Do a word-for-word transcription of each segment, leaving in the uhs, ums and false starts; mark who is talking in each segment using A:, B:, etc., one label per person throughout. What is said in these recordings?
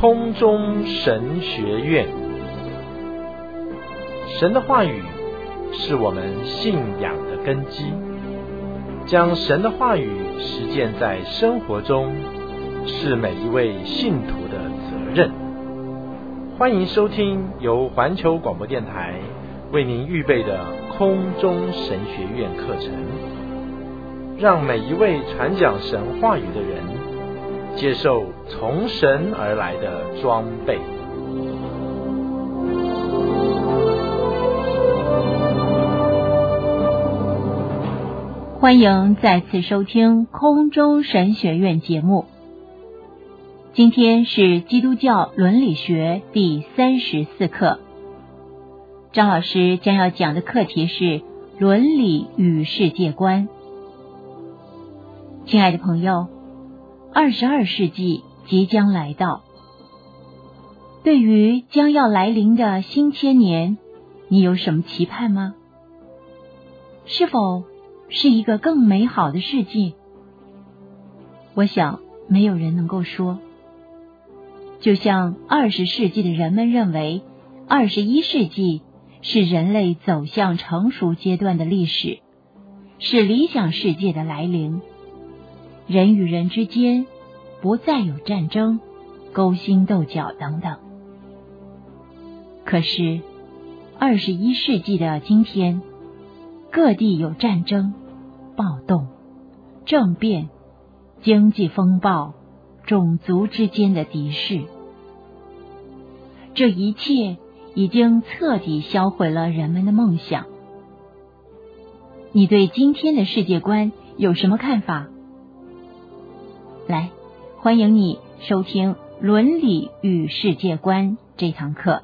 A: 空中神学院。神的话语是我们信仰的根基，将神的话语实践在生活中，是每一位信徒的责任。欢迎收听由环球广播电台为您预备的空中神学院课程，让每一位传讲神话语的人接受从神而来的装备。
B: 欢迎再次收听空中神学院节目。今天是基督教伦理学第三十四课，张老师将要讲的课题是伦理与世界观。亲爱的朋友，二十二世纪即将来到，对于将要来临的新千年，你有什么期盼吗？是否是一个更美好的世界？我想没有人能够说。就像二十世纪的人们认为，二十一世纪是人类走向成熟阶段的历史，是理想世界的来临，人与人之间不再有战争、勾心斗角等等。可是二十一世纪的今天，各地有战争、暴动、政变、经济风暴、种族之间的敌视，这一切已经彻底销毁了人们的梦想。你对今天的世界观有什么看法？来，欢迎你收听《伦理与世界观》这堂课。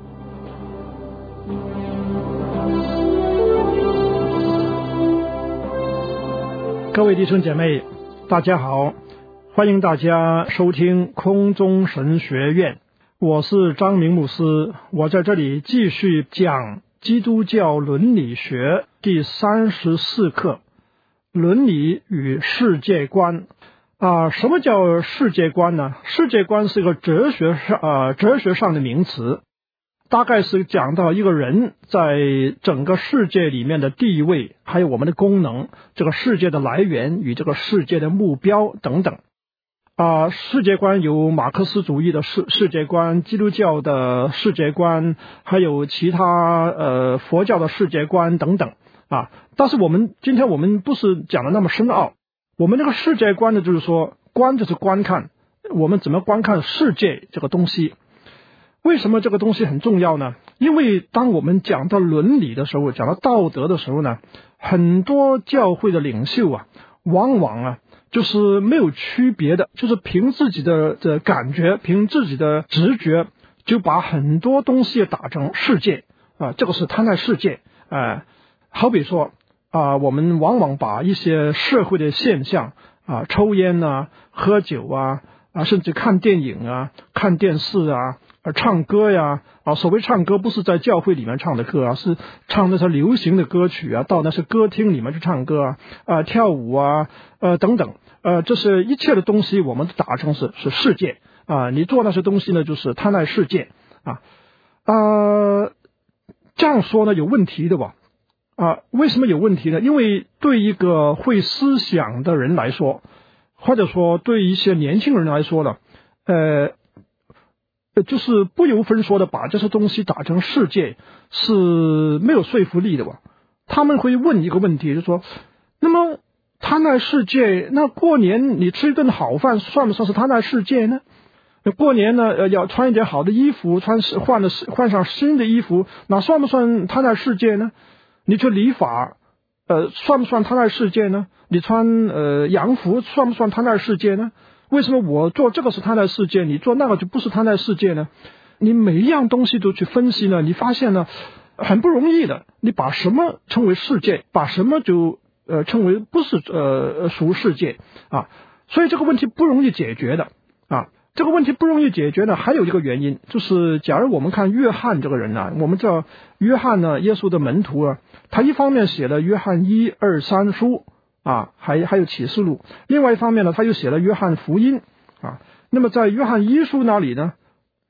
C: 各位弟兄姐妹，大家好，欢迎大家收听空中神学院，我是张明牧师，我在这里继续讲基督教伦理学第三十四课，伦理与世界观。啊，什么叫世界观呢？世界观是一个哲学上呃哲学上的名词，大概是讲到一个人在整个世界里面的地位，还有我们的功能，这个世界的来源与这个世界的目标等等。啊，世界观有马克思主义的世世界观、基督教的世界观，还有其他呃佛教的世界观等等啊。但是我们今天我们不是讲的那么深奥，我们这个世界观呢，就是说观就是观看，我们怎么观看世界这个东西。为什么这个东西很重要呢？因为当我们讲到伦理的时候，讲到道德的时候呢，很多教会的领袖啊，往往啊就是没有区别的，就是凭自己的的感觉，凭自己的直觉，就把很多东西打成世界啊，这个是贪爱世界啊、呃。好比说啊，我们往往把一些社会的现象啊，抽烟啊、喝酒啊啊，甚至看电影啊、看电视啊。啊，唱歌呀，啊，所谓唱歌不是在教会里面唱的歌啊，是唱那些流行的歌曲啊，到那些歌厅里面去唱歌啊，啊，跳舞啊，呃，等等，呃，这是一切的东西，我们打成是是世界啊，你做那些东西呢，就是贪爱世界啊，呃，这样说呢有问题的吧？啊，为什么有问题呢？因为对一个会思想的人来说，或者说对一些年轻人来说呢，呃。就是不由分说的把这些东西打成世界是没有说服力的吧。他们会问一个问题，就是说，那么贪爱世界，那过年你吃一顿好饭算不算是贪爱世界呢？过年呢，呃，要穿一点好的衣服，穿换了换上新的衣服，那算不算贪爱世界呢？你去理发，呃，算不算贪爱世界呢？你穿呃洋服算不算贪爱世界呢？为什么我做这个是贪爱世界，你做那个就不是贪爱世界呢？你每一样东西都去分析呢，你发现呢很不容易的。你把什么称为世界，把什么就呃称为不是呃属世界啊？所以这个问题不容易解决的啊。这个问题不容易解决呢，还有一个原因就是，假如我们看约翰这个人呢，我们知道约翰呢，耶稣的门徒啊，他一方面写了约翰一二三书。啊，还还有启示录。另外一方面呢，他又写了约翰福音啊。那么在约翰一书那里呢，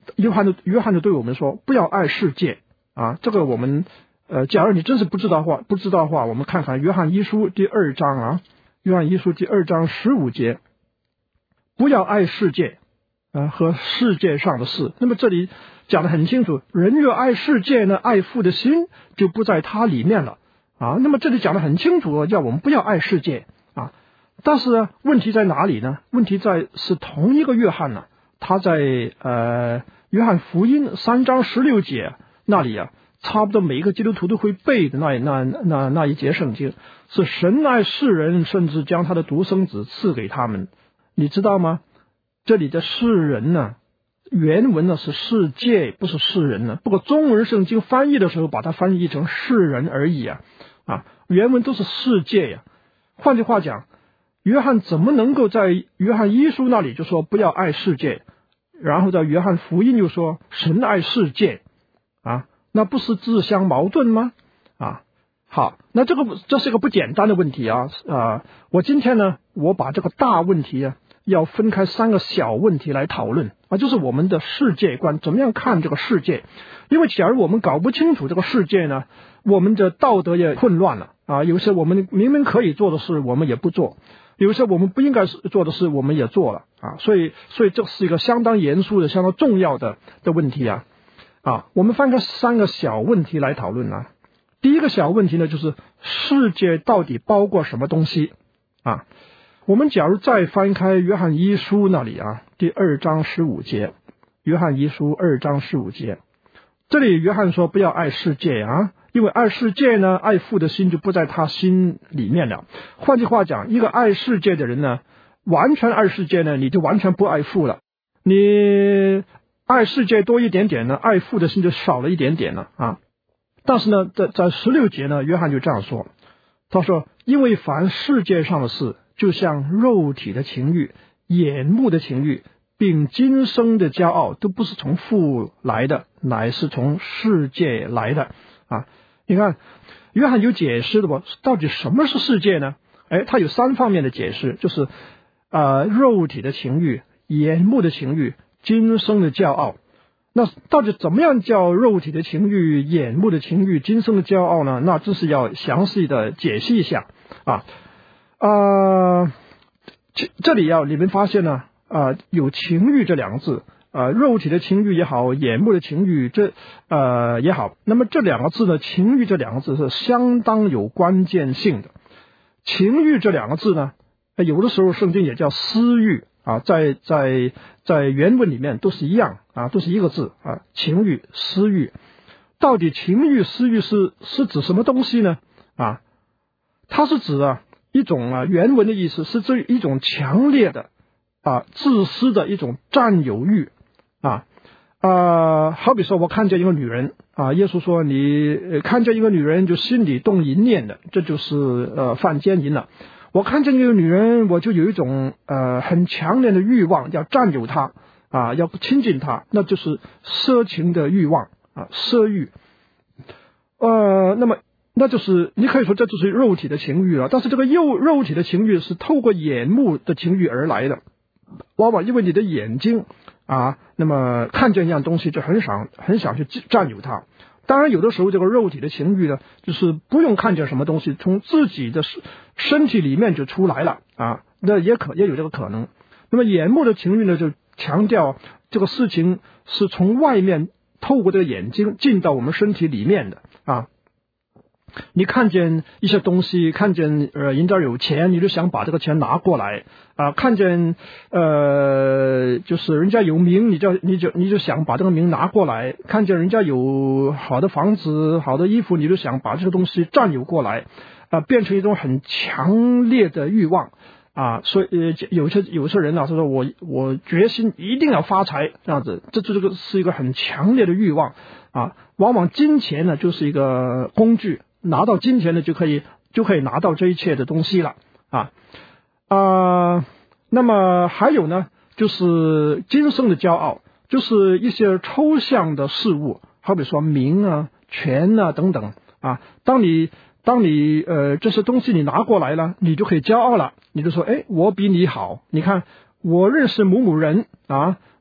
C: 约翰的约翰就对我们说，不要爱世界啊。这个我们呃，假如你真是不知道的话，不知道的话，我们看看约翰一书第二章啊，约翰一书第二章十五节，不要爱世界啊和世界上的事。那么这里讲得很清楚，人越爱世界呢，爱父的心就不在他里面了啊。那么这里讲得很清楚，叫我们不要爱世界啊。但是呢，问题在哪里呢？问题在是同一个约翰呢、啊，他在呃约翰福音三章十六节那里啊，差不多每一个基督徒都会背的那那那那一节圣经，是神爱世人，甚至将他的独生子赐给他们。你知道吗？这里的世人呢，原文呢是世界，不是世人呢。不过中文圣经翻译的时候，把它翻译成世人而已啊啊，原文都是世界呀、啊。换句话讲，约翰怎么能够在约翰一书那里就说不要爱世界，然后在约翰福音又说神爱世界啊？那不是自相矛盾吗？啊，好，那这个这是一个不简单的问题啊啊！我今天呢，我把这个大问题啊，要分开三个小问题来讨论啊，就是我们的世界观，怎么样看这个世界？因为假如我们搞不清楚这个世界呢，我们的道德也混乱了啊。有些我们明明可以做的事，我们也不做；有些我们不应该做的事，我们也做了啊。所以，所以这是一个相当严肃的、相当重要的的问题啊。啊，我们翻开三个小问题来讨论啊。第一个小问题呢，就是世界到底包括什么东西啊？我们假如再翻开约翰一书那里啊，第二章十五节，约翰一书二章十五节，这里约翰说不要爱世界啊，因为爱世界呢，爱父的心就不在他心里面了。换句话讲，一个爱世界的人呢，完全爱世界呢，你就完全不爱父了。你爱世界多一点点呢，爱父的心就少了一点点了啊。但是呢，在在十六节呢，约翰就这样说，他说：“因为凡世界上的事，就像肉体的情欲、眼目的情欲，并今生的骄傲，都不是从父来的，乃是从世界来的。”啊，你看，约翰有解释的不？到底什么是世界呢？哎，他有三方面的解释，就是呃，肉体的情欲、眼目的情欲、今生的骄傲。那到底怎么样叫肉体的情欲、眼目的情欲、今生的骄傲呢？那这是要详细的解析一下啊。呃，这这里要你们发现呢，啊，有情欲这两个字，啊，肉体的情欲也好，眼目的情欲这呃也好，那么这两个字呢，情欲这两个字是相当有关键性的。情欲这两个字呢，有的时候圣经也叫私欲啊，在在在原文里面都是一样啊，都是一个字啊，情欲、私欲。到底情欲、私欲是是指什么东西呢？啊，它是指啊一种啊原文的意思是这一种强烈的啊自私的一种占有欲啊啊，好比说我看见一个女人啊，耶稣说你看见一个女人就心里动淫念的，这就是呃犯奸淫了。我看见一个女人，我就有一种呃很强烈的欲望，要占有她啊，要亲近她，那就是色情的欲望啊，色欲。呃，那么那就是你可以说这就是肉体的情欲了，但是这个肉肉体的情欲是透过眼目的情欲而来的，往往因为你的眼睛啊，那么看见一样东西就很想很想去占有它。当然有的时候这个肉体的情欲呢，就是不用看见什么东西，从自己的身体里面就出来了啊，那也可也有这个可能。那么眼目的情欲呢，就强调这个事情是从外面透过这个眼睛进到我们身体里面的啊。你看见一些东西，看见呃人家有钱，你就想把这个钱拿过来啊；看见呃就是人家有名，你就你就你就想把这个名拿过来；看见人家有好的房子、好的衣服，你就想把这个东西占有过来啊，变成一种很强烈的欲望啊。所以呃有些有些人啊，他说我我决心一定要发财这样子，这这个是一个很强烈的欲望啊。往往金钱呢就是一个工具。拿到金钱呢，就可以就可以拿到这一切的东西了啊啊、呃。那么还有呢，就是今生的骄傲，就是一些抽象的事物，好比说名啊、权啊等等啊。当你当你呃这些东西你拿过来了，你就可以骄傲了，你就说，哎，我比你好，你看我认识某某人啊，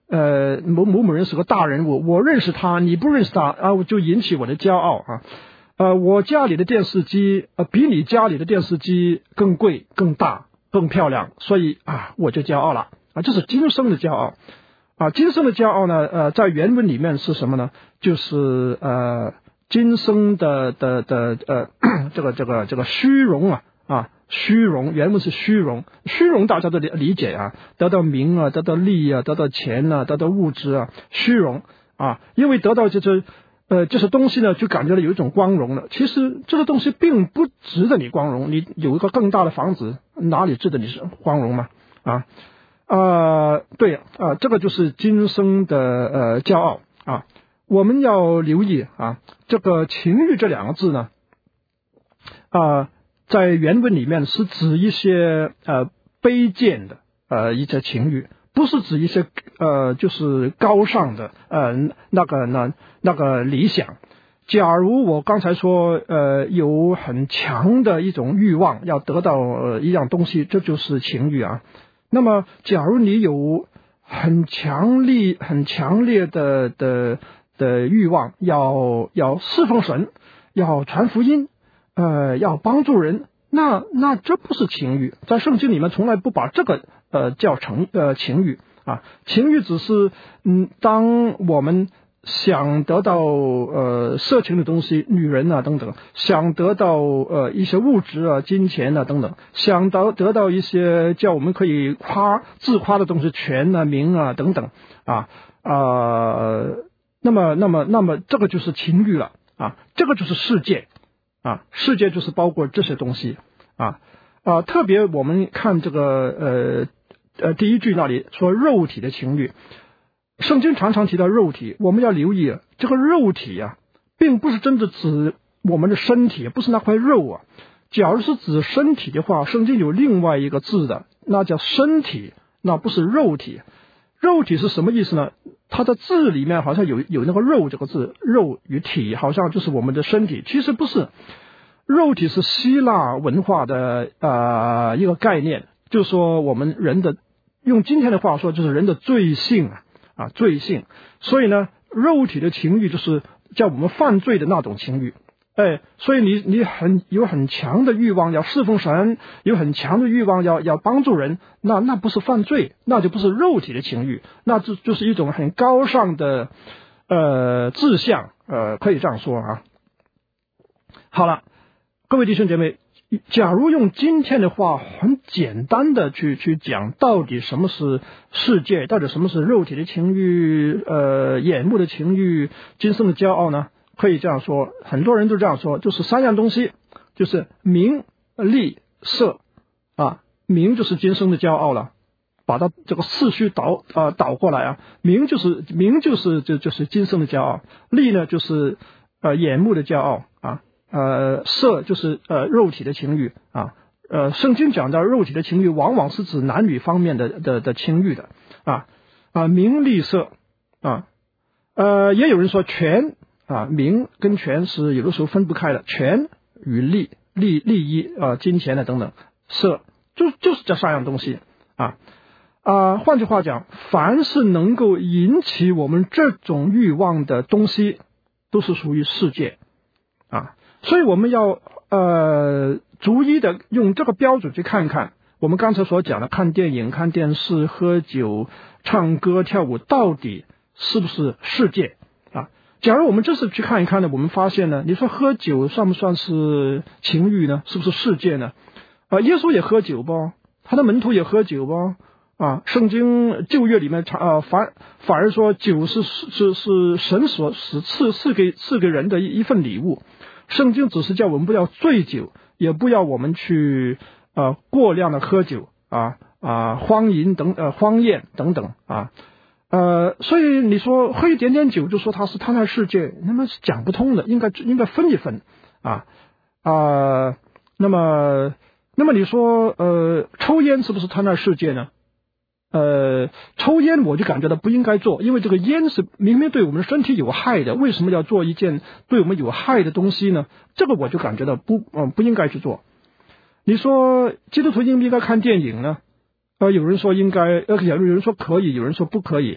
C: 呃某某某人是个大人物，我认识他，你不认识他啊，就引起我的骄傲啊。呃，我家里的电视机呃比你家里的电视机更贵、更大、更漂亮，所以啊我就骄傲了啊，这是今生的骄傲啊。今生的骄傲呢，呃，在原文里面是什么呢？就是呃今生的的的呃这个这个这个虚荣啊啊虚荣，原文是虚荣，虚荣大家都理解啊，得到名啊，得到利啊，得到钱啊，得到物质啊，虚荣啊，因为得到这些。呃，这些东西呢，就感觉到有一种光荣了。其实这个东西并不值得你光荣，你有一个更大的房子，哪里值得你是光荣嘛？啊，呃，对啊、呃，这个就是今生的呃骄傲啊。我们要留意啊，这个情欲这两个字呢，啊、呃，在原文里面是指一些呃卑贱的呃一些情欲。不是指一些呃，就是高尚的呃那个那那个理想。假如我刚才说呃有很强的一种欲望要得到、呃、一样东西，这就是情欲啊。那么，假如你有很强力、很强烈的的的欲望，要要侍奉神，要传福音，呃，要帮助人。那那这不是情欲，在圣经里面从来不把这个呃叫成呃情欲啊，情欲只是嗯，当我们想得到呃色情的东西，女人啊等等，想得到呃一些物质啊、金钱啊等等，想得得到一些叫我们可以夸自夸的东西，权啊、名啊等等啊啊、呃，那么那么那么这个就是情欲了啊，这个就是世界。啊，世界就是包括这些东西啊啊！特别我们看这个呃呃第一句那里说肉体的情欲，圣经常常提到肉体，我们要留意这个肉体啊，并不是真的指我们的身体，不是那块肉啊。假如是指身体的话，圣经有另外一个字的，那叫身体，那不是肉体。肉体是什么意思呢？它的字里面好像有有那个肉这个字，肉与体好像就是我们的身体，其实不是。肉体是希腊文化的呃一个概念，就是说我们人的，用今天的话说就是人的罪性啊啊罪性。所以呢，肉体的情欲就是叫我们犯罪的那种情欲。哎，所以你你很有很强的欲望要侍奉神，有很强的欲望要要帮助人，那那不是犯罪，那就不是肉体的情欲，那就就是一种很高尚的呃志向，呃可以这样说啊。好了，各位弟兄姐妹，假如用今天的话很简单的去去讲，到底什么是世界，到底什么是肉体的情欲，呃眼目的情欲，今生的骄傲呢？可以这样说，很多人都这样说，就是三样东西，就是名、利、色啊。名就是今生的骄傲了，把它这个次序倒啊、呃、倒过来啊，名就是名就是就就是今生的骄傲，利呢就是呃眼目的骄傲啊，呃色就是呃肉体的情欲啊。呃，圣经讲到肉体的情欲，往往是指男女方面的的的情欲的啊啊，名利色啊，呃，也有人说权。啊，名跟权是有的时候分不开的，权与利，利利益啊，金钱的等等，色就就是这三样东西啊啊。换句话讲，凡是能够引起我们这种欲望的东西，都是属于世界啊。所以我们要呃逐一的用这个标准去看看，我们刚才所讲的看电影、看电视、喝酒、唱歌、跳舞，到底是不是世界？假如我们这次去看一看呢，我们发现呢，你说喝酒算不算是情欲呢？是不是世界呢？啊，耶稣也喝酒不？他的门徒也喝酒不？啊，圣经旧约里面啊反反而说酒是是是神所使赐赐给赐给人的一一份礼物。圣经只是叫我们不要醉酒，也不要我们去啊过量的喝酒啊啊荒淫等呃荒宴等等啊。呃，所以你说喝一点点酒就说它是贪爱世界，那么是讲不通的，应该应该分一分啊啊、呃。那么那么你说呃，抽烟是不是贪爱世界呢？呃，抽烟我就感觉到不应该做，因为这个烟是明明对我们的身体有害的，为什么要做一件对我们有害的东西呢？这个我就感觉到不嗯、呃、不应该去做。你说基督徒应不应该看电影呢？呃，有人说应该，呃，有人说可以，有人说不可以。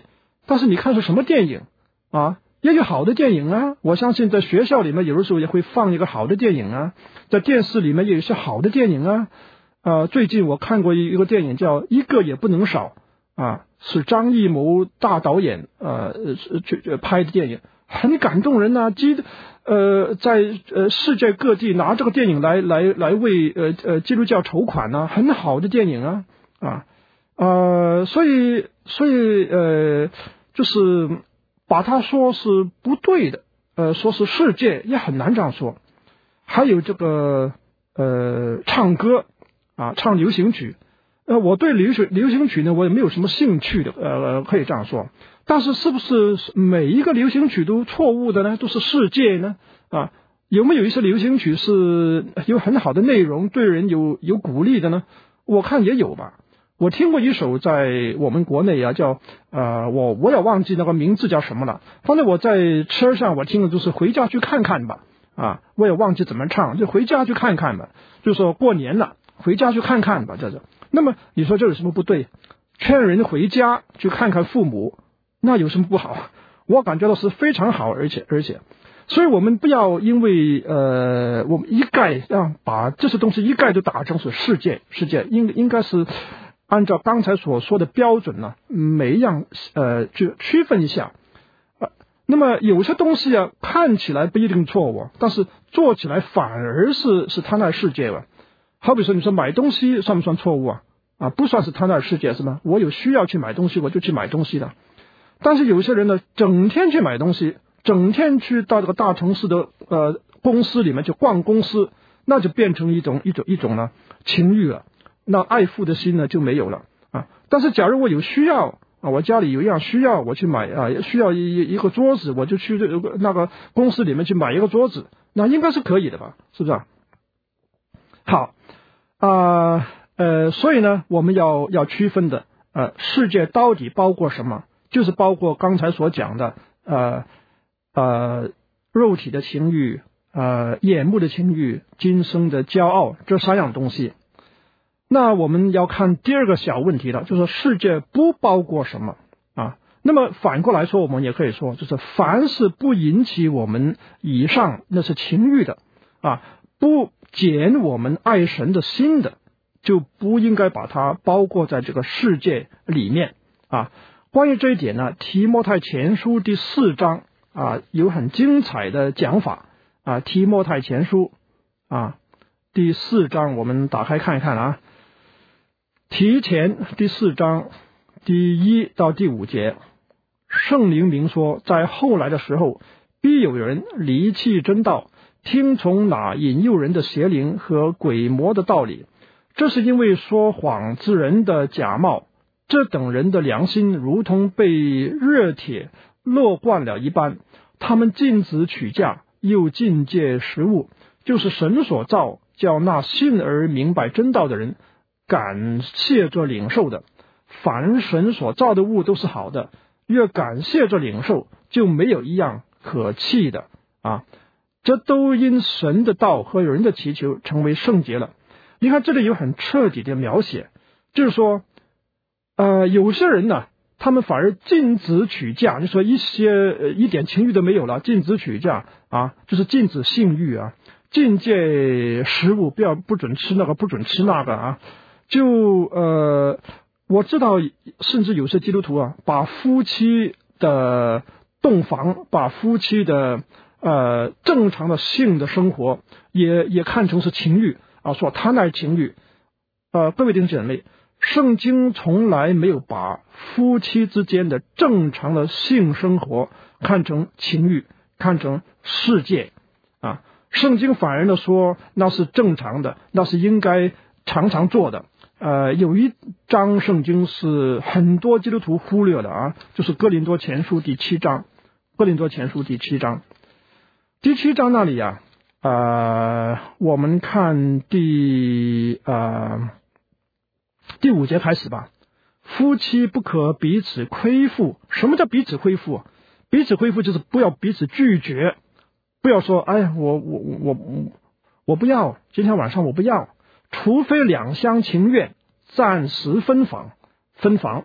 C: 但是你看是什么电影啊？也有好的电影啊，我相信在学校里面有的时候也会放一个好的电影啊，在电视里面也有一些好的电影啊。呃，最近我看过一个电影叫《一个也不能少》啊，是张艺谋大导演呃去拍的电影，很感动人呐、啊，基呃在呃世界各地拿这个电影来来来为呃呃基督教筹款呐、啊，很好的电影啊啊呃，所以所以呃就是把它说是不对的，呃说是世界也很难这样说。还有这个呃唱歌啊，唱流行曲。呃，我对流行流行曲呢，我也没有什么兴趣的，呃，可以这样说。但是，是不是每一个流行曲都错误的呢？都是世界呢？啊，有没有一些流行曲是有很好的内容，对人有有鼓励的呢？我看也有吧。我听过一首在我们国内啊，叫呃，我我也忘记那个名字叫什么了。反正我在车上我听的就是回家去看看吧。啊，我也忘记怎么唱，就回家去看看吧。就说过年了，回家去看看吧，这是。那么你说这有什么不对？劝人回家去看看父母，那有什么不好？我感觉到是非常好，而且而且，所以我们不要因为呃，我们一概让把这些东西一概都打成是世界世界，应应该是按照刚才所说的标准呢，每一样呃就区分一下。那么有些东西啊，看起来不一定错误，但是做起来反而是是贪爱世界了。好比说，你说买东西算不算错误啊？啊，不算是贪爱世界是吗？我有需要去买东西，我就去买东西的。但是有些人呢，整天去买东西，整天去到这个大城市的呃公司里面去逛公司，那就变成一种一种一种呢情欲了，那爱父的心呢就没有了啊。但是假如我有需要。啊，我家里有一样需要，我去买啊，需要一一个桌子，我就去这个那个公司里面去买一个桌子，那应该是可以的吧？是不是？好，啊 呃, 呃，所以呢，我们要要区分的，呃，世界到底包括什么？就是包括刚才所讲的，呃呃，肉体的情欲，呃，眼目的情欲，今生的骄傲，这三样东西。那我们要看第二个小问题了，就是世界不包括什么啊？那么反过来说，我们也可以说，就是凡是不引起我们以上那是情欲的啊，不减我们爱神的心的，就不应该把它包括在这个世界里面啊。关于这一点呢，提摩太前书第四章啊有很精彩的讲法啊。提摩太前书啊第四章，我们打开看一看啊。提前第四章第一到第五节，圣灵明说，在后来的时候，必有人离弃真道，听从那引诱人的邪灵和鬼魔的道理。这是因为说谎之人的假冒，这等人的良心如同被热铁烙惯了一般，他们禁止取价，又禁戒食物，就是神所造，叫那信而明白真道的人感谢着领受的。凡神所造的物都是好的，越感谢着领受，就没有一样可弃的啊！这都因神的道和人的祈求成为圣洁了。你看这里有很彻底的描写，就是说呃，有些人呢，他们反而禁止取价，就说一些、呃、一点情欲都没有了，禁止取价啊，就是禁止性欲啊，禁戒食物，不要不准吃那个，不准吃那个啊。就呃，我知道，甚至有些基督徒啊，把夫妻的洞房，把夫妻的呃正常的性的生活，也也看成是情欲啊，说贪爱情欲。呃，各位弟兄姐妹，圣经从来没有把夫妻之间的正常的性生活看成情欲，看成世界啊。圣经反而呢说那是正常的，那是应该常常做的。呃，有一章圣经是很多基督徒忽略的啊，就是哥林多前书第七章。哥林多前书第七章，第七章那里啊，呃，我们看第呃第五节开始吧。夫妻不可彼此亏负。什么叫彼此亏负？彼此亏负就是不要彼此拒绝，不要说哎，我我我我我不要，今天晚上我不要。除非两厢情愿，暂时分房分房，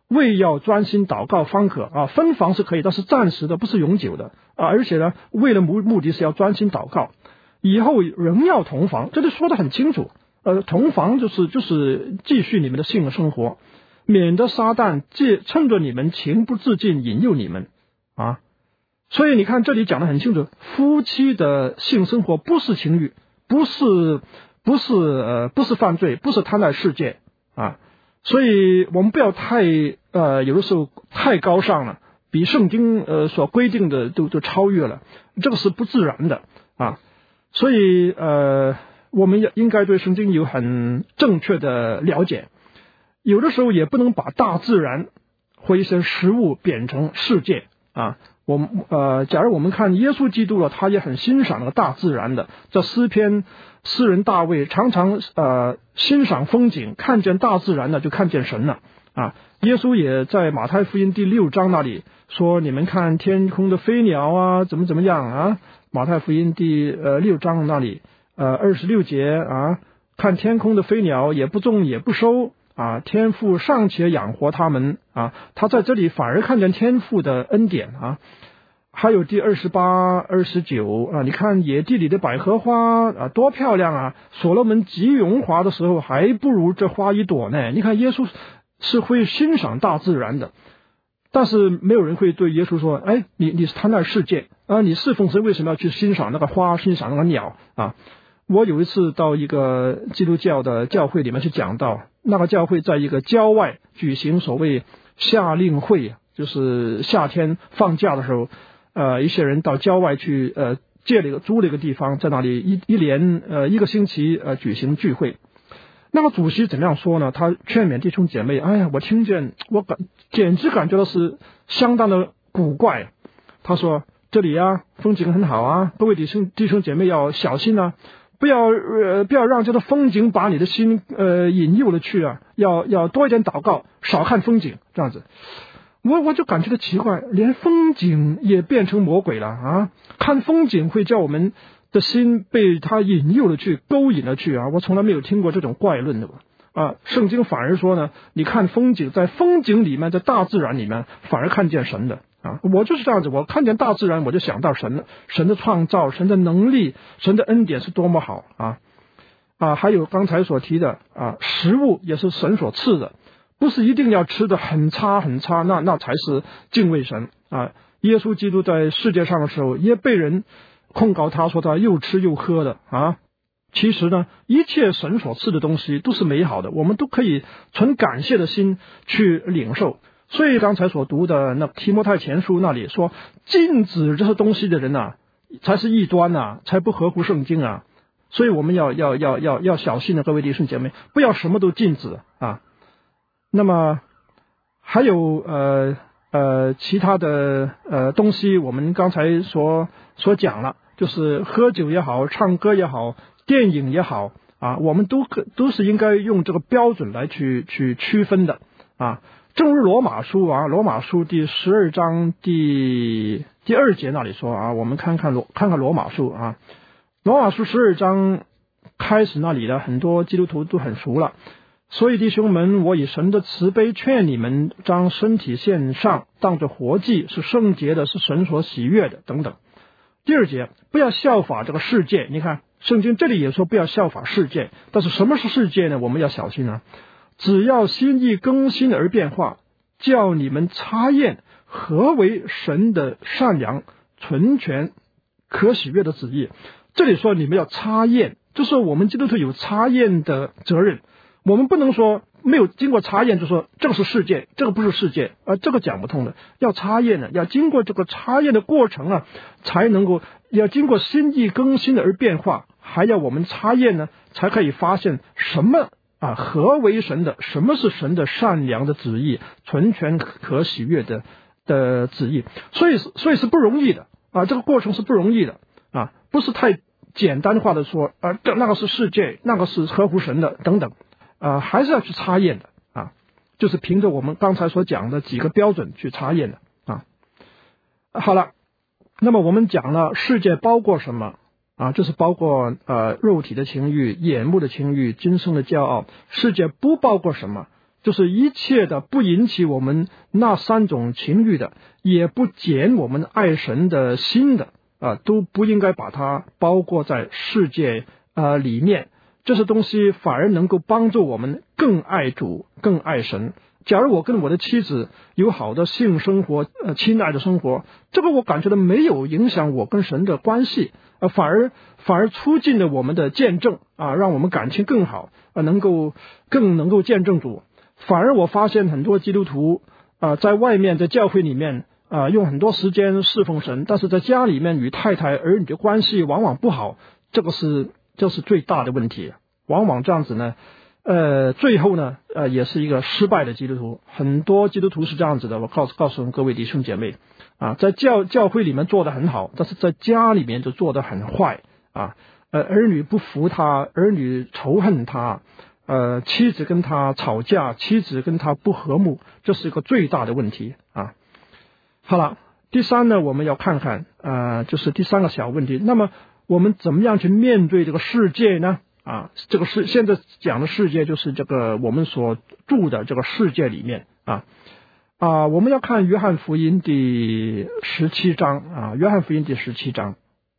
C: 为要专心祷告方可啊，分房是可以，但是暂时的，不是永久的啊。而且呢，为了目目的是要专心祷告，以后仍要同房，这里说得很清楚。呃，同房就是就是继续你们的性生活，免得撒旦借趁着你们情不自禁引诱你们啊。所以你看这里讲得很清楚，夫妻的性生活不是情欲，不是不是呃不是犯罪，不是贪爱世界啊。所以我们不要太呃有的时候太高尚了，比圣经呃所规定的都都超越了，这个是不自然的啊。所以呃我们也应该对圣经有很正确的了解，有的时候也不能把大自然或一些食物变成世界啊。我们呃，假如我们看耶稣基督了，他也很欣赏那个大自然的。这诗篇诗人大卫常常呃欣赏风景，看见大自然呢就看见神了啊。耶稣也在马太福音第六章那里说：“你们看天空的飞鸟啊，怎么怎么样啊？”马太福音第呃六章那里呃二十六节啊，看天空的飞鸟也不种也不收。啊，天父尚且养活他们啊，他在这里反而看见天父的恩典啊。还有第二十八、二十九啊，你看野地里的百合花啊，多漂亮啊！所罗门极荣华的时候，还不如这花一朵呢。你看耶稣是会欣赏大自然的，但是没有人会对耶稣说：“哎，你你是贪爱世界啊，你侍奉神为什么要去欣赏那个花，欣赏那个鸟啊？”我有一次到一个基督教的教会里面去讲道，那个教会在一个郊外举行所谓夏令会，就是夏天放假的时候，呃，一些人到郊外去，呃，借了一个租了一个地方，在那里一一连呃一个星期呃举行聚会。那个主席怎么样说呢？他劝勉弟兄姐妹，哎呀，我听见我感简直感觉到是相当的古怪。他说这里啊风景很好啊，各位弟兄弟兄姐妹要小心啊。不要呃不要让这个风景把你的心呃引诱了去啊，要要多一点祷告，少看风景，这样子。我我就感觉到奇怪，连风景也变成魔鬼了啊！看风景会叫我们的心被他引诱了去，勾引了去啊！我从来没有听过这种怪论的吧？啊，圣经反而说呢，你看风景，在风景里面，在大自然里面，反而看见神的。啊，我就是这样子，我看见大自然，我就想到神了，神的创造，神的能力，神的恩典是多么好啊！啊，还有刚才所提的啊，食物也是神所赐的，不是一定要吃的很差很差，那那才是敬畏神啊。耶稣基督在世界上的时候，也被人控告他说他又吃又喝的啊。其实呢，一切神所赐的东西都是美好的，我们都可以存感谢的心去领受。所以刚才所读的那提摩太前书那里说，禁止这些东西的人呐、啊，才是异端呐、啊，才不合乎圣经啊。所以我们要要要要要小心的，各位弟兄姐妹，不要什么都禁止啊。那么还有呃呃其他的呃东西，我们刚才所所讲了，就是喝酒也好，唱歌也好，电影也好啊，我们都可都是应该用这个标准来去去区分的啊。正如罗马书啊，罗马书第十二章第第二节那里说啊，我们看看罗看看罗马书啊，罗马书十二章开始那里的很多基督徒都很熟了。所以弟兄们，我以神的慈悲劝你们，将身体献上，当作活祭，是圣洁的，是神所喜悦的，等等。第二节，不要效法这个世界。你看圣经这里也说不要效法世界，但是什么是世界呢？我们要小心啊。只要心意更新而变化，叫你们察验何为神的善良、纯全、可喜悦的旨意。这里说你们要察验，就是我们基督徒有察验的责任。我们不能说没有经过察验就说这个是世界，这个不是世界，而这个讲不通的。要察验呢，要经过这个察验的过程啊，才能够要经过心意更新而变化，还要我们察验呢，才可以发现什么啊，何为神的，什么是神的善良的旨意，纯全可喜悦的的旨意。所以所以是不容易的啊，这个过程是不容易的啊，不是太简单化的说啊，这那个是世界，那个是合乎神的等等啊，还是要去查验的啊，就是凭着我们刚才所讲的几个标准去查验的啊。好了，那么我们讲了世界包括什么啊？就是包括呃肉体的情欲、眼目的情欲、今生的骄傲。世界不包括什么？ 就是一切的不引起我们那三种情欲的，也不减我们爱神的心的啊，都不应该把它包括在世界啊里面。这些东西反而能够帮助我们更爱主，更爱神。假如我跟我的妻子有好的性生活，呃，亲爱的生活，这个我感觉到没有影响我跟神的关系，呃，反而反而促进了我们的见证啊，让我们感情更好，啊，能够更能够见证主。反而我发现很多基督徒啊，在外面在教会里面啊，用很多时间侍奉神，但是在家里面与太太儿女的关系往往不好，这个是这是最大的问题。往往这样子呢，呃，最后呢，呃，也是一个失败的基督徒。很多基督徒是这样子的，我告诉告诉各位弟兄姐妹啊，在教教会里面做得很好，但是在家里面就做得很坏啊。呃，儿女不服他，儿女仇恨他，呃，妻子跟他吵架，妻子跟他不和睦，这是一个最大的问题啊。好了，第三呢，我们要看看啊、呃，就是第三个小问题。那么我们怎么样去面对这个世界呢？啊，这个是现在讲的世界，就是这个我们所住的这个世界里面啊啊，我们要看约翰福音第十七章啊，约翰福音第十七章，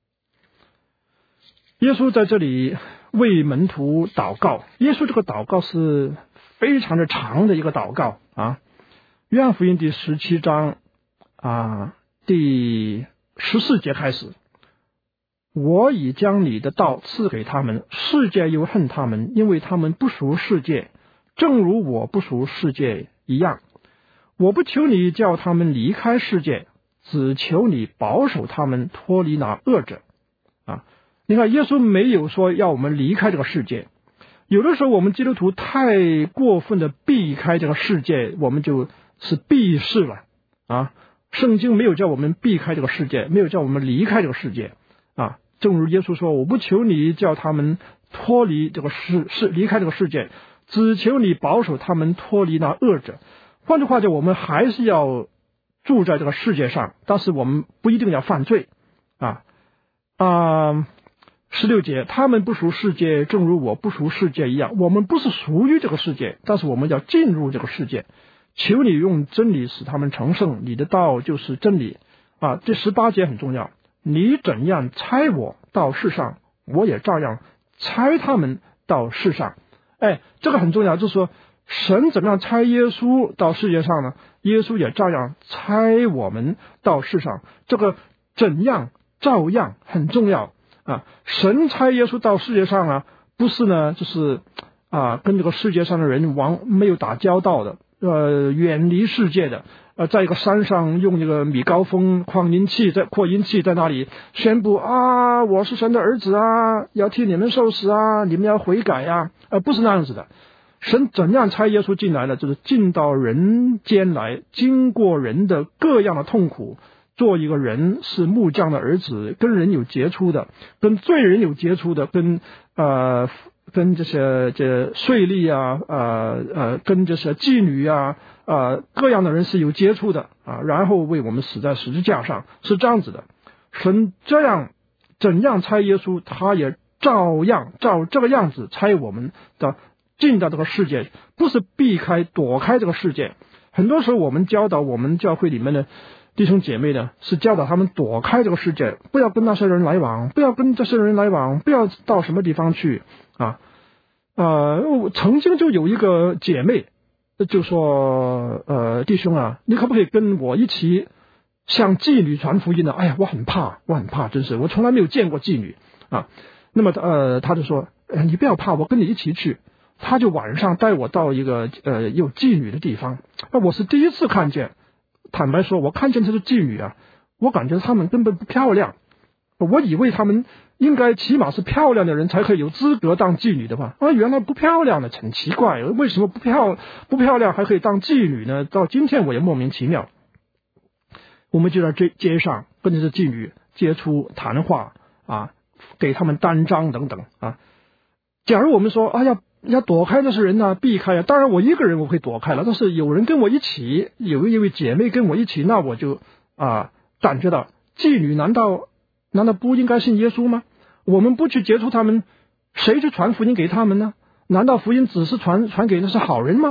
C: 耶稣在这里为门徒祷告。耶稣这个祷告是非常的长的一个祷告啊。约翰福音第十七章啊，第十四节开始。我已将你的道赐给他们，世界又恨他们，因为他们不属世界，正如我不属世界一样。我不求你叫他们离开世界，只求你保守他们脱离那恶者。啊，你看耶稣没有说要我们离开这个世界。有的时候我们基督徒太过分的避开这个世界，我们就是避世了啊。圣经没有叫我们避开这个世界，没有叫我们离开这个世界。啊，正如耶稣说，我不求你叫他们脱离这个世世离开这个世界，只求你保守他们脱离那恶者。换句话讲，我们还是要住在这个世界上，但是我们不一定要犯罪啊啊！十六节，他们不属世界，正如我不属世界一样。我们不是属于这个世界，但是我们要进入这个世界。求你用真理使他们成圣，你的道就是真理啊！这十八节很重要。你怎样差我到世上，我也照样差他们到世上。哎，这个很重要，就是说神怎么样差耶稣到世界上呢？耶稣也照样差我们到世上。这个怎样照样很重要啊！神差耶稣到世界上啊，不是呢，就是啊，跟这个世界上的人王没有打交道的，呃，远离世界的。呃，在一个山上用这个米高峰扩音器在扩音器在那里宣布啊，我是神的儿子啊，要替你们受死啊，你们要悔改啊，呃，不是那样子的。神怎样差耶稣进来呢？就是进到人间来，经过人的各样的痛苦，做一个人是木匠的儿子，跟人有接触的，跟罪人有接触的，跟呃。跟这些这税吏啊，呃呃，跟这些妓女啊，呃，各样的人是有接触的啊，然后为我们死在十字架上，是这样子的。神这样怎样差耶稣，他也照样照这个样子差我们的进到这个世界，不是避开躲开这个世界。很多时候我们教导我们教会里面的弟兄姐妹呢，是教导他们躲开这个世界，不要跟那些人来往，不要跟这些人来往，不要到什么地方去啊。呃，曾经就有一个姐妹就说，呃，弟兄啊，你可不可以跟我一起向妓女传福音呢？哎呀，我很怕，我很怕，真是，我从来没有见过妓女啊。那么，呃，他就说，呃，你不要怕，我跟你一起去。他就晚上带我到一个呃有妓女的地方，那我是第一次看见。坦白说，我看见这些妓女啊，我感觉她们根本不漂亮。我以为她们应该起码是漂亮的人才可以有资格当妓女的吧？啊，原来不漂亮的，很奇怪，为什么不漂不漂亮还可以当妓女呢？到今天我也莫名其妙。我们就在街街上跟这些妓女接触谈话啊，给他们单张等等啊。假如我们说，哎呀，要躲开那些人呢、啊，避开啊。当然我一个人我会躲开了，但是有人跟我一起，有一位姐妹跟我一起，那我就啊感觉到，妓女难道难道不应该信耶稣吗？我们不去接触他们，谁去传福音给他们呢？难道福音只是传传给那些好人吗？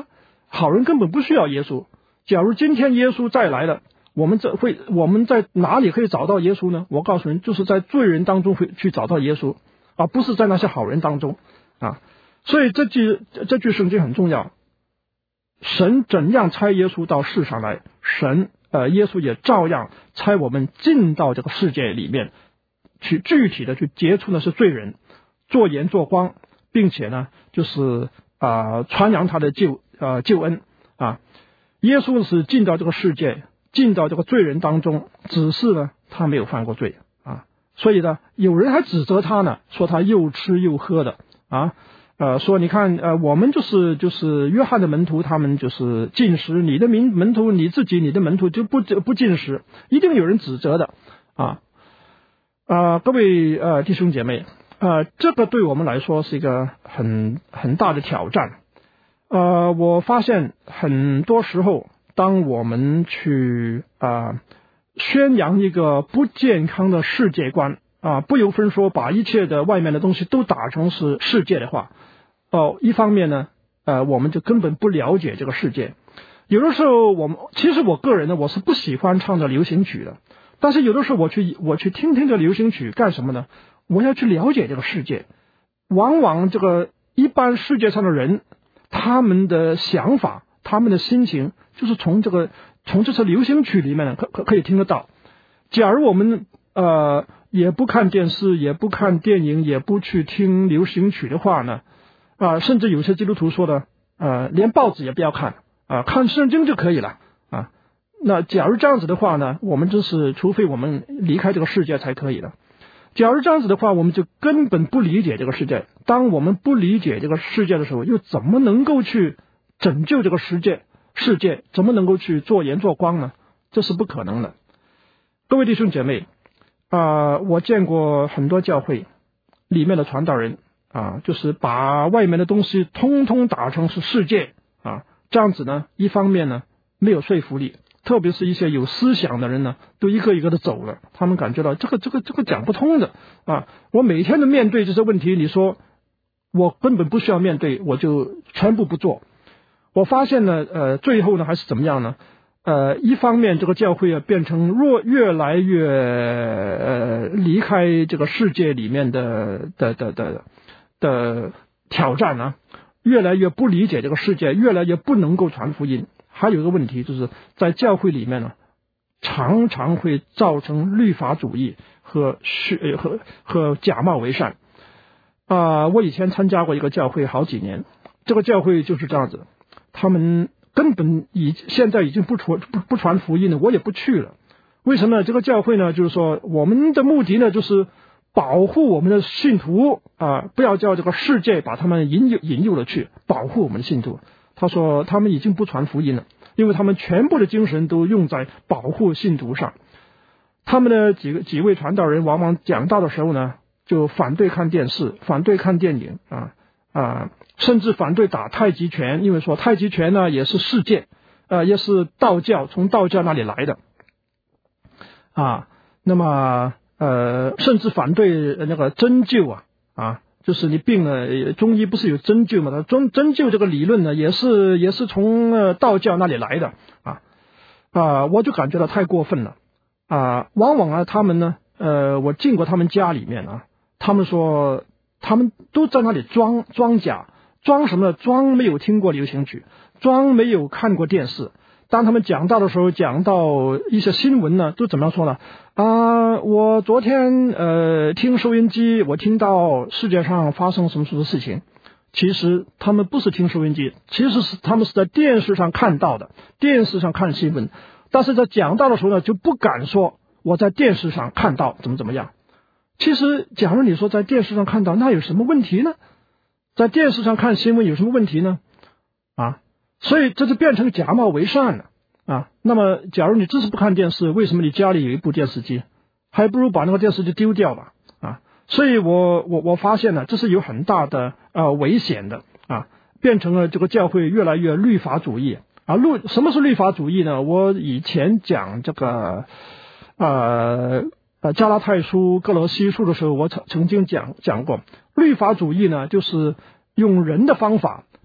C: 好人根本不需要耶稣。假如今天耶稣再来了，我们这会我们在哪里可以找到耶稣呢？我告诉你，就是在罪人当中会去找到耶稣，而不是在那些好人当中啊。所以这句这句圣经很重要。神怎样差耶稣到世上来，神呃耶稣也照样差我们进到这个世界里面去，具体的去接触的是罪人，做盐做光，并且呢就是啊、呃、传扬他的救呃救恩啊。耶稣是进到这个世界，进到这个罪人当中，只是呢他没有犯过罪啊，所以呢有人还指责他呢，说他又吃又喝的啊。呃，说你看，呃，我们就是就是约翰的门徒，他们就是禁食，你的门门徒你自己你的门徒就不不禁食，一定有人指责的啊啊、呃！各位呃弟兄姐妹，呃，这个对我们来说是一个很很大的挑战。呃，我发现很多时候，当我们去啊、呃、宣扬一个不健康的世界观啊，不由分说把一切的外面的东西都打成是世界的话。哦，一方面呢，呃，我们就根本不了解这个世界。有的时候，我们其实我个人呢，我是不喜欢唱的流行曲的。但是有的时候，我去我去听听这流行曲干什么呢？我要去了解这个世界。往往这个一般世界上的人，他们的想法、他们的心情，就是从这个从这些流行曲里面呢，可可可以听得到。假如我们呃也不看电视，也不看电影，也不去听流行曲的话呢？啊、呃，甚至有些基督徒说的，呃，连报纸也不要看啊、呃，看圣经就可以了啊。那假如这样子的话呢，我们真是除非我们离开这个世界才可以的。假如这样子的话，我们就根本不理解这个世界。当我们不理解这个世界的时候，又怎么能够去拯救这个世界？世界怎么能够去做盐做光呢？这是不可能的。各位弟兄姐妹啊、呃，我见过很多教会里面的传道人。啊，就是把外面的东西通通打成是世界啊，这样子呢，一方面呢没有说服力，特别是一些有思想的人呢，都一个一个的走了，他们感觉到这个这个这个讲不通的啊。我每天的面对这些问题，你说我根本不需要面对，我就全部不做。我发现呢，呃，最后呢还是怎么样呢？呃，一方面这个教会啊变成若越来越呃离开这个世界里面的的的的。的挑战呢、啊，越来越不理解这个世界，越来越不能够传福音。还有一个问题，就是在教会里面呢，常常会造成律法主义和虚和和假冒为善。啊、呃，我以前参加过一个教会好几年，这个教会就是这样子，他们根本已现在已经不传不不传福音了，我也不去了。为什么呢？这个教会呢，就是说我们的目的呢，就是保护我们的信徒啊，不要叫这个世界把他们引诱引诱了去，保护我们的信徒。他说他们已经不传福音了，因为他们全部的精神都用在保护信徒上。他们的几个几位传道人往往讲道的时候呢，就反对看电视，反对看电影啊啊，甚至反对打太极拳，因为说太极拳呢也是世界，呃，也是道教从道教那里来的啊。那么呃，甚至反对那个针灸啊啊，就是你病了，中医不是有针灸嘛？针针灸这个理论呢，也是也是从呃道教那里来的啊啊，我就感觉到太过分了啊！往往啊，他们呢，呃，我进过他们家里面啊，他们说他们都在那里装装假，装什么呢？装没有听过流行曲，装没有看过电视。当他们讲到的时候，讲到一些新闻呢，都怎么样说呢？啊，我昨天呃听收音机，我听到世界上发生什么什么事情。其实他们不是听收音机，其实是他们是在电视上看到的，电视上看新闻。但是在讲到的时候呢，就不敢说我在电视上看到怎么怎么样。其实，假如你说在电视上看到，那有什么问题呢？在电视上看新闻有什么问题呢？啊？所以这就变成假冒为善了啊！那么，假如你只是不看电视，为什么你家里有一部电视机？还不如把那个电视机丢掉吧啊！所以我我我发现呢，这是有很大的呃危险的啊，变成了这个教会越来越律法主义啊。律什么是律法主义呢？我以前讲这个呃呃加拉太书、哥罗西书的时候，我曾曾经讲讲过，律法主义呢，就是用人的方法。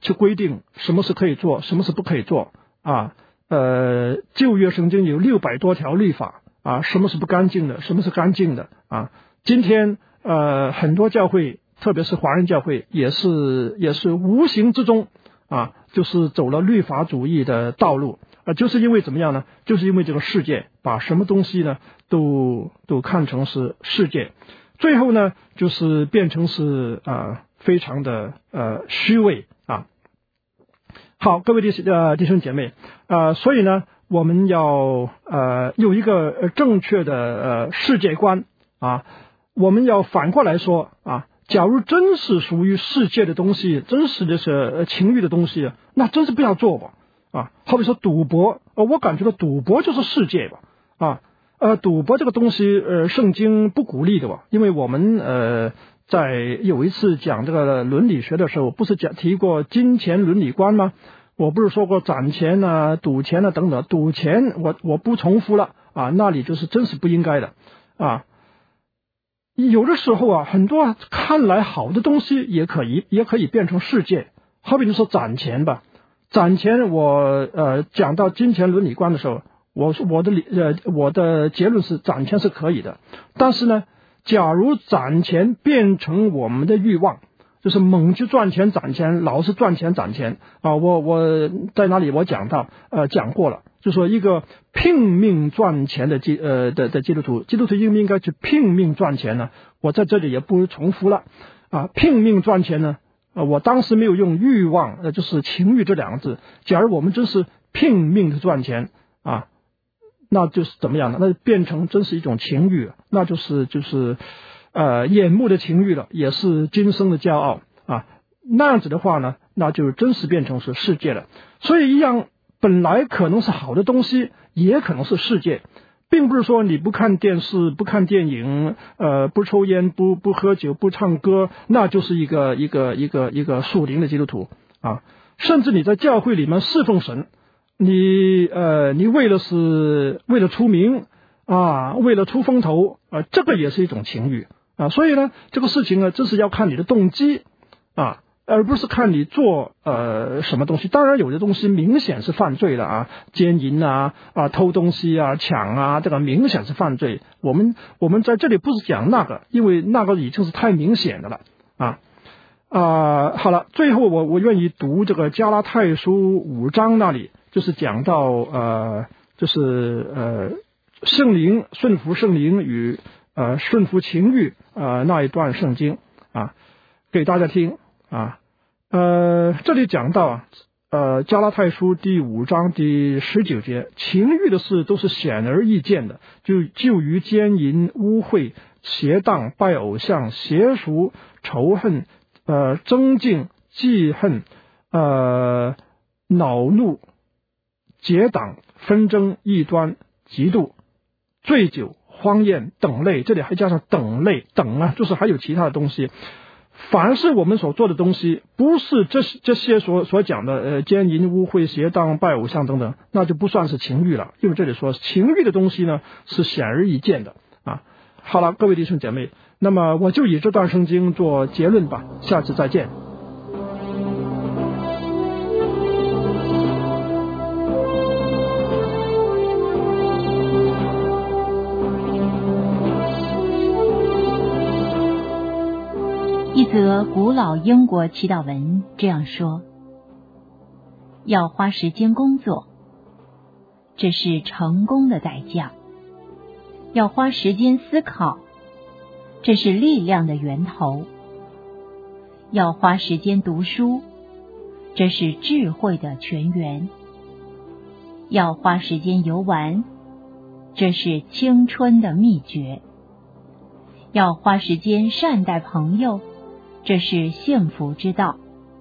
C: 去规定什么是可以做，什么是不可以做啊。呃，旧约圣经有六百多条律法啊，什么是不干净的，什么是干净的啊。今天呃很多教会，特别是华人教会，也是也是无形之中啊，就是走了律法主义的道路啊，就是因为怎么样呢？就是因为这个世界把什么东西呢都都看成是世界，最后呢就是变成是啊非常的呃虚伪啊。好，各位弟呃弟兄姐妹，呃，所以呢，我们要呃有一个正确的呃世界观啊。我们要反过来说啊，假如真是属于世界的东西，真是的是情欲的东西，那真是不要做吧啊。好比说赌博，呃，我感觉到赌博就是世界吧啊。呃，赌博这个东西，呃，圣经不鼓励的吧，因为我们呃。在有一次讲这个伦理学的时候，不是讲提过金钱伦理观吗？我不是说过攒钱啊、赌钱啊等等，赌钱我我不重复了啊，那里就是真是不应该的啊。有的时候啊，很多看来好的东西也可以也可以变成世界，好比你说攒钱吧，攒钱我呃讲到金钱伦理观的时候，我我的呃我的结论是攒钱是可以的，但是呢。假如攒钱变成我们的欲望，就是猛去赚钱攒钱，老是赚钱攒钱啊！我我在哪里我讲到呃讲过了，就说一个拼命赚钱的基呃的的基督徒，基督徒应不应该去拼命赚钱呢？我在这里也不重复了啊！拼命赚钱呢，呃，我当时没有用欲望，呃，就是情欲这两个字。假如我们真是拼命的赚钱啊！那就是怎么样呢？那就变成真是一种情欲，那就是就是呃眼目的情欲了，也是今生的骄傲啊。那样子的话呢，那就真是变成是世界了。所以一样本来可能是好的东西，也可能是世界，并不是说你不看电视、不看电影、呃不抽烟、不不喝酒、不唱歌，那就是一个一个一个一个属灵的基督徒啊。甚至你在教会里面侍奉神。你呃，你为了是为了出名啊，为了出风头啊，这个也是一种情欲啊。所以呢，这个事情呢，这是要看你的动机啊，而不是看你做呃什么东西。当然，有的东西明显是犯罪了啊，奸淫啊啊，偷东西啊，抢啊，这个明显是犯罪。我们我们在这里不是讲那个，因为那个已经是太明显的了啊。啊，好了，最后我我愿意读这个加拉太书五章那里。就是讲到呃，就是呃，圣灵顺服圣灵与呃顺服情欲呃那一段圣经啊，给大家听啊。呃，这里讲到啊，呃，加拉太书第五章第十九节，情欲的事都是显而易见的，就就于奸淫、污秽、邪荡、拜偶像、邪俗、仇恨、呃争竞、记恨、呃恼怒。结党、纷争、异端、嫉妒、醉酒、荒宴等类，这里还加上等类，等啊，就是还有其他的东西。凡是我们所做的东西，不是这这些所所讲的呃奸淫、污秽、邪荡、拜偶像等等，那就不算是情欲了。因为这里说情欲的东西呢是显而易见的啊。好了，各位弟兄姐妹，那么我就以这段圣经做结论吧，下次再见。
B: 一则古老英国祈祷文这样说：要花时间工作，这是成功的代价；要花时间思考，这是力量的源头；要花时间读书，这是智慧的泉源；要花时间游玩，这是青春的秘诀；要花时间善待朋友，这是幸福之道；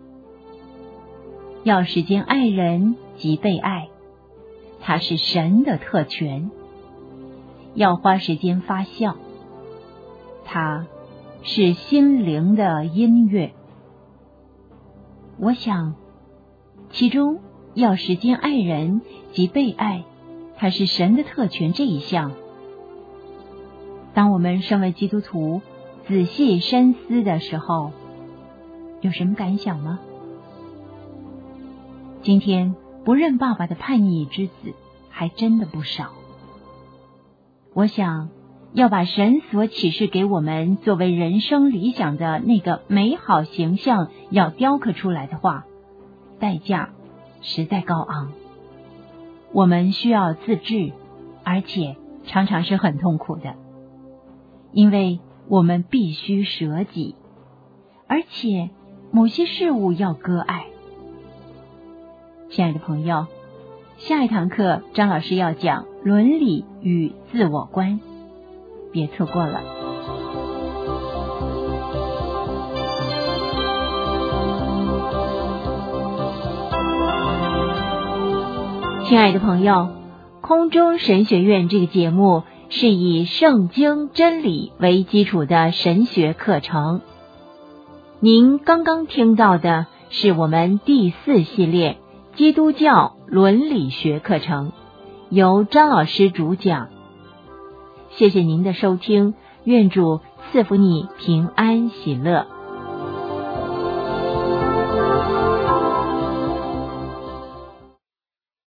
B: 要时间爱人及被爱，它是神的特权；要花时间发笑，它是心灵的音乐。我想，其中要时间爱人及被爱，它是神的特权这一项，当我们身为基督徒仔细深思的时候，有什么感想吗？ 今天不认爸爸的叛逆之子还真的不少。我想要把神所启示给我们作为人生理想的那个美好形象要雕刻出来的话，代价实在高昂。我们需要自制，而且常常是很痛苦的，因为我们必须舍己，而且某些事物要割爱。亲爱的朋友，下一堂课张老师要讲伦理与自我观，别错过了。亲爱的朋友，空中神学院这个节目是以圣经真理为基础的神学课程。您刚刚听到的是我们第四系列基督教伦理学课程，由张老师主讲。谢谢您的收听，愿主赐福你平安喜乐。